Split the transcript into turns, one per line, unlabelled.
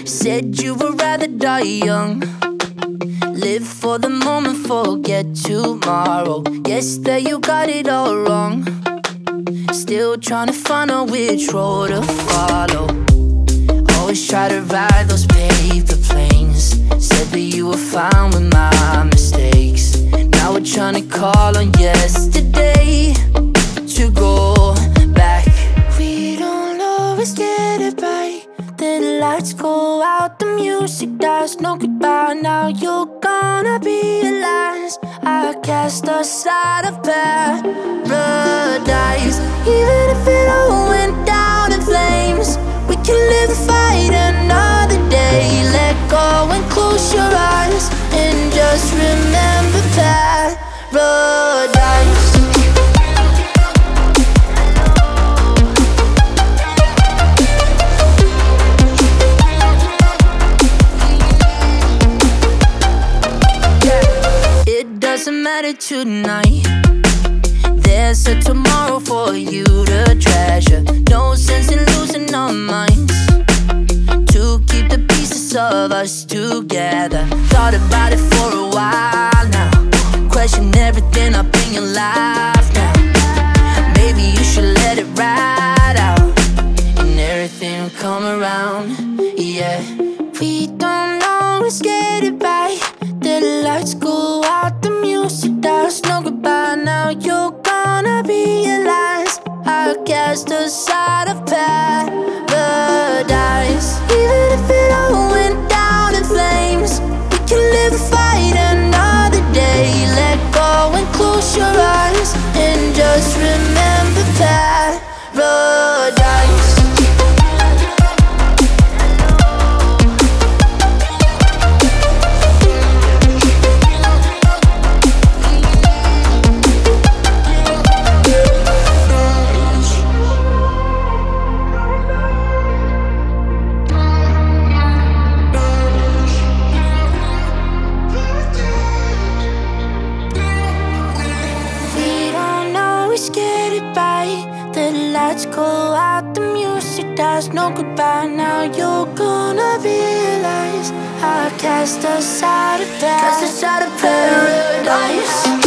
Said you would rather die young. Live for the moment, forget tomorrow. Guess that you got it all wrong. Still trying to find out which road to follow. Always try to ride those paper planes. Said that you were fine with my mistakes. Now we're trying to call on yesterday to go back. We don't always get it right. Then the lights go out, the music dies, no goodbye. Now you're gonna be realize I cast aside of paradise. Even if it all went down in flames, we can live and fight another day. Let go and close your eyes and just remember paradise. It doesn't matter tonight. There's a tomorrow for you to treasure. No sense in losing our minds. To keep the pieces of us together. Thought about it for a while now. Question everything up in your life now. Maybe you should let it ride out, and everything will come around. Yeah, we don't always get it right. The lights go out, the music dies, no goodbye. Now you're gonna realize I cast aside of paradise. Even if it all went down in flames, we can live and fight another day. Let go and close your eyes and just remember paradise. Get it right. The lights go out, the music dies, no goodbye. Now you're gonna realize I cast aside of paradise.